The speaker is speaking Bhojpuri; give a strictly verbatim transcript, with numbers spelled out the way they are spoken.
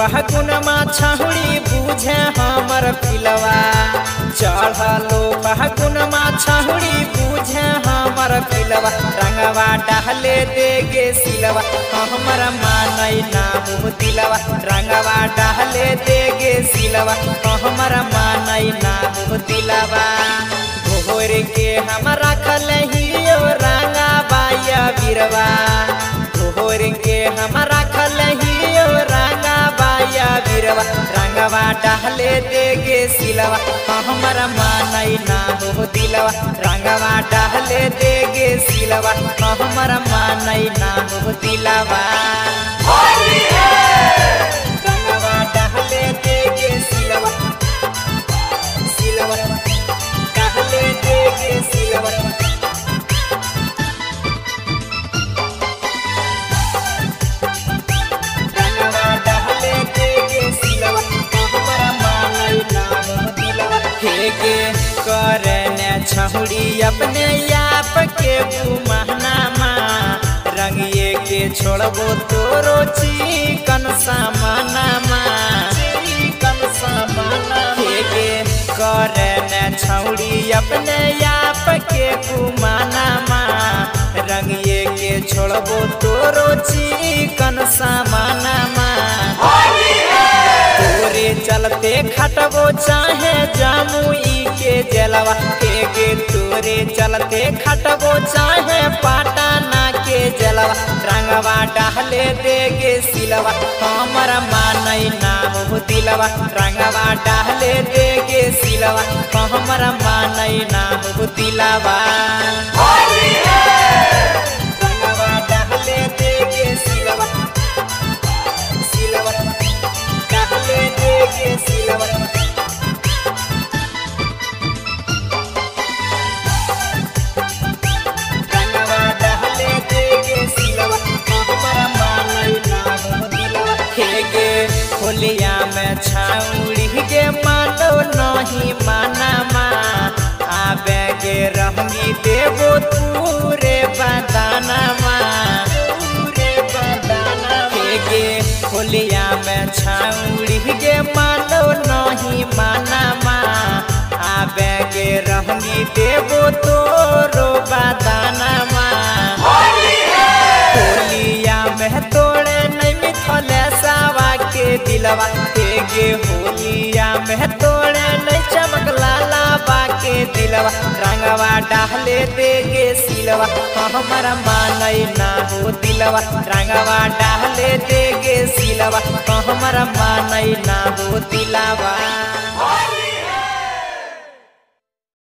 फागुनमा छहुड़ी बुझे हमर फिलवा चढ़लो फागुनमा छहुड़ी बुझे हमर फिलवा रंगवा डाले देगे सिलवा हमर मानई ना मुँह दिलवा रंगवा डाले देगे सिलवा हमर मानई ना मुँह दिलवा भोर के हम रखल हियो रंगा बाया बिरवा भोर के हम रखल हियो रंगा बाया बिरवा रंगवा डाले देगे सिलवा हमर मानई ना मुँह दिलवा रंगवा डाले देगे सिलवा हमर मानई ना मुँह दिलवा रंगवा डाले देगे सिलवा सिलवा डाले देगे सिलवा करने छहुड़ी अपने आप के घुमाना माँ रंगिए के छोड़बो तोरो चिकन सामाना माँ चिकन सामाना के करने छहुड़ी अपने आप के घुमाना माँ रंगिए के छोड़बो तोरो चिकन सामाना माँ तोरे चलते खटबो चाहे जामुई के जलवा के तोरे चलते खटबो चाहे पाटाना के जलवा रंगवा डाले देगे सिलवा हमर मानई ना मुँह दिलवा रंगवा डाले देगे सिलवा हमर मानई ना मुँह दिलवा रंगवा डाले देगे सिलवा सिलवा डाले देगे सिलवा होलिया में छाउड़ी के मानो नहीं माना माँ आबे गे रंगी देवो पूरे बदाना माँ पूरे बदाना गे होलिया में छाउड़ी के मानो नहीं माना माँ आबे गे रंगी देवो तोरो बदाना माँ होलिया में तोड़े नहीं मिथले सावा के दिलवा गे होलिया में तोड़े नहीं चमक लाला बाके दिलवा रंगवा डाले देगे सिलवा हमर मानई ना हो दिलवा रंगवा डाले देगे सिलवा हमर मानई ना हो दिलवा।